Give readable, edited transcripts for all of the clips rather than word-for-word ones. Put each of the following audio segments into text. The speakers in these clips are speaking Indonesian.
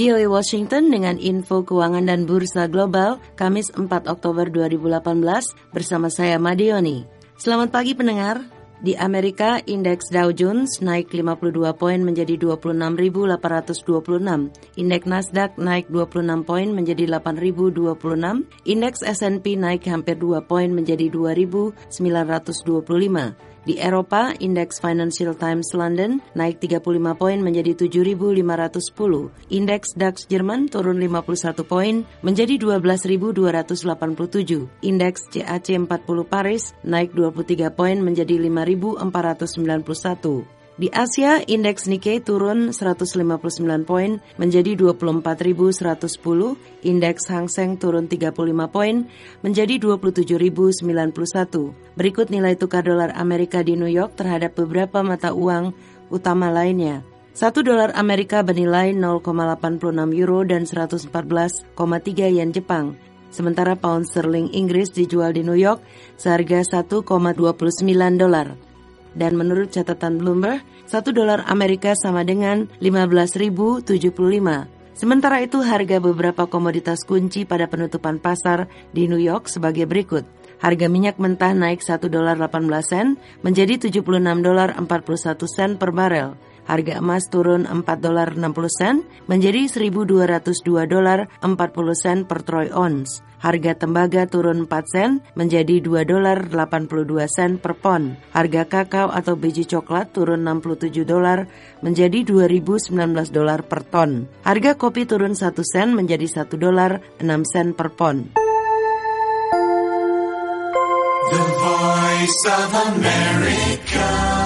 VOA Washington dengan info keuangan dan bursa global Kamis 4 Oktober 2018 bersama saya Madioni. Selamat pagi pendengar. Di Amerika, indeks Dow Jones naik 52 poin menjadi 26.826. Indeks Nasdaq naik 26 poin menjadi 8.026. Indeks S&P naik hampir 2 poin menjadi 2.925. Di Eropa, indeks Financial Times London naik 35 poin menjadi 7.510. Indeks DAX Jerman turun 51 poin menjadi 12.287. Indeks CAC 40 Paris naik 23 poin menjadi 5.491. Di Asia, indeks Nikkei turun 159 poin menjadi 24.110. Indeks Hang Seng turun 35 poin menjadi 27.091. Berikut nilai tukar dolar Amerika di New York terhadap beberapa mata uang utama lainnya. 1 dolar Amerika bernilai 0,86 euro dan 114,3 yen Jepang. Sementara pound sterling Inggris dijual di New York seharga 1,29 dolar. Dan menurut catatan Bloomberg, 1 dolar Amerika sama dengan 15.075. Sementara itu harga beberapa komoditas kunci pada penutupan pasar di New York sebagai berikut. Harga minyak mentah naik 1 dolar 18 sen menjadi 76 dolar 41 sen per barel. Harga emas turun 4 dolar 60 sen menjadi 1.202 dolar 40 sen per troy ounce. Harga tembaga turun 4 sen menjadi 2 dolar 82 sen per pon. Harga kakao atau biji coklat turun 67 dolar menjadi 2.019 dolar per ton. Harga kopi turun 1 sen menjadi 1 dolar 6 sen per pon. The Voice of America.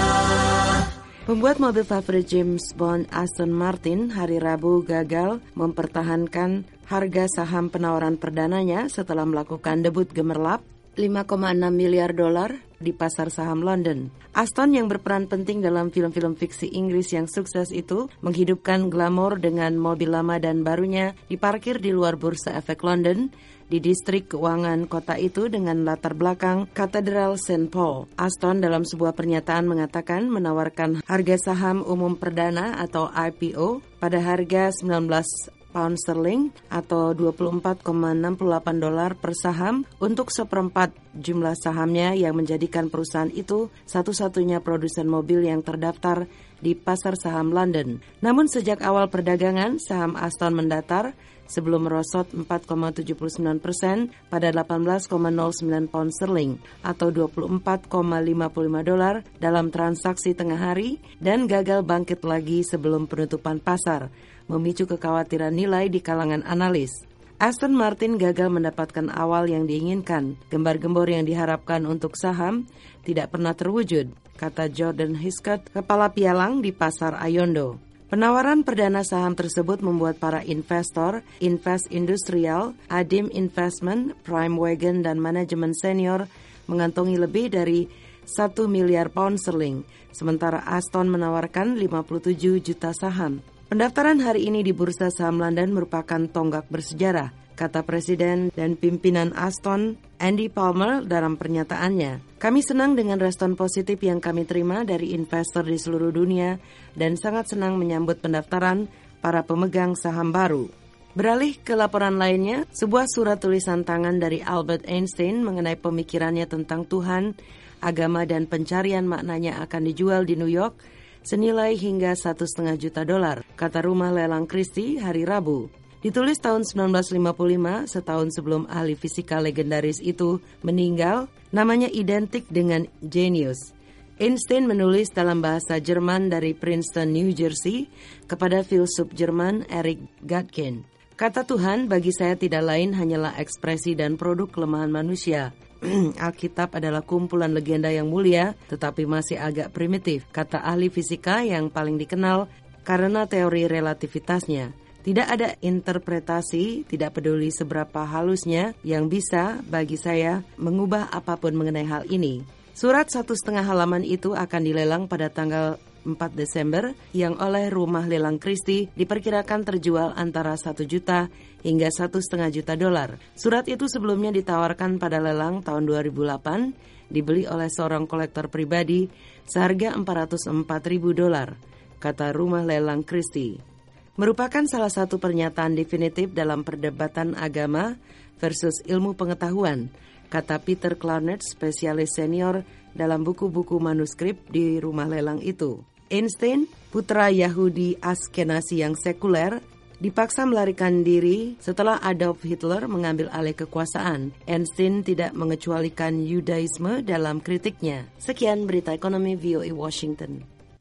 Pembuat mobil favorit James Bond Aston Martin hari Rabu gagal mempertahankan harga saham penawaran perdananya setelah melakukan debut gemerlap 5,6 miliar dolar di pasar saham London. Aston yang berperan penting dalam film-film fiksi Inggris yang sukses itu menghidupkan glamor dengan mobil lama dan barunya diparkir di luar Bursa Efek London di distrik keuangan kota itu dengan latar belakang Katedral St. Paul. Aston dalam sebuah pernyataan mengatakan menawarkan harga saham umum perdana atau IPO pada harga 19 pound sterling atau 24,68 dolar per saham untuk seperempat jumlah sahamnya yang menjadikan perusahaan itu satu-satunya produsen mobil yang terdaftar di pasar saham London. Namun sejak awal perdagangan, saham Aston mendatar sebelum merosot 4,79% pada 18,09 pound sterling atau 24,55 dolar dalam transaksi tengah hari dan gagal bangkit lagi sebelum penutupan pasar, memicu kekhawatiran nilai di kalangan analis. Aston Martin gagal mendapatkan awal yang diinginkan. Gembar-gembor yang diharapkan untuk saham tidak pernah terwujud, kata Jordan Hiscott, kepala pialang di pasar Ayondo. Penawaran perdana saham tersebut membuat para investor, Invest Industrial, Adim Investment, Prime Wagon, dan manajemen senior mengantongi lebih dari 1 miliar pound sterling, sementara Aston menawarkan 57 juta saham. Pendaftaran hari ini di Bursa Saham London merupakan tonggak bersejarah, kata Presiden dan pimpinan Aston, Andy Palmer dalam pernyataannya. Kami senang dengan respon positif yang kami terima dari investor di seluruh dunia dan sangat senang menyambut pendaftaran para pemegang saham baru. Beralih ke laporan lainnya, sebuah surat tulisan tangan dari Albert Einstein mengenai pemikirannya tentang Tuhan, agama dan pencarian maknanya akan dijual di New York senilai hingga $1,5 juta, kata rumah lelang Christie hari Rabu. Ditulis tahun 1955, setahun sebelum ahli fisika legendaris itu meninggal, namanya identik dengan jenius. Einstein menulis dalam bahasa Jerman dari Princeton, New Jersey, kepada filsuf Jerman Erich Gatkin. Kata Tuhan bagi saya tidak lain hanyalah ekspresi dan produk kelemahan manusia. Alkitab adalah kumpulan legenda yang mulia, tetapi masih agak primitif, kata ahli fisika yang paling dikenal karena teori relativitasnya. Tidak ada interpretasi, tidak peduli seberapa halusnya, yang bisa bagi saya mengubah apapun mengenai hal ini. Surat 1,5 halaman itu akan dilelang pada tanggal 4 Desember yang oleh rumah lelang Christie diperkirakan terjual antara 1 juta hingga 1,5 juta dolar. Surat itu sebelumnya ditawarkan pada lelang tahun 2008, dibeli oleh seorang kolektor pribadi seharga $404.000, kata rumah lelang Christie. merupakan salah satu pernyataan definitif dalam perdebatan agama versus ilmu pengetahuan, kata Peter Clarnet, spesialis senior dalam buku-buku manuskrip di rumah lelang itu. Einstein, putra Yahudi Askenazi yang sekuler, dipaksa melarikan diri setelah Adolf Hitler mengambil alih kekuasaan. Einstein tidak mengecualikan Yudaisme dalam kritiknya. Sekian berita ekonomi VOA Washington.